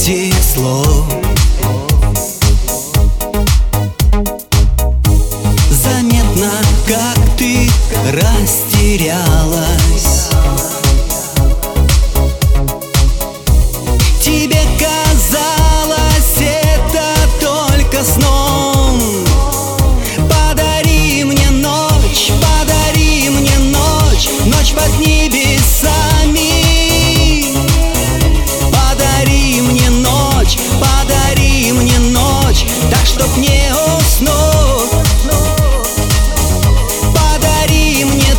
этих слов. Заметно, как ты растерялась. Тебе казалось это только сном. Подари мне ночь, ночь под небесами. Подари мне ночь, так чтоб не уснуть. Подари мне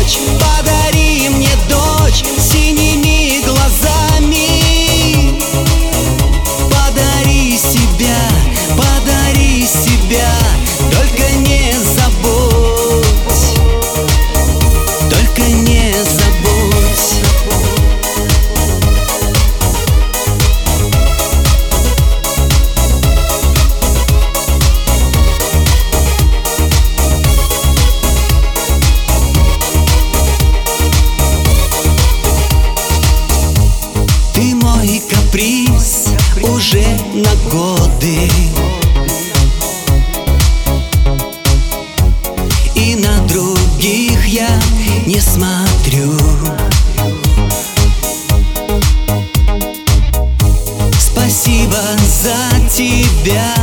дочь синими глазами. Подари себя, только не забудь, только не забудь. Ты мой каприз уже на годы, и на других я не смотрю. Спасибо за тебя.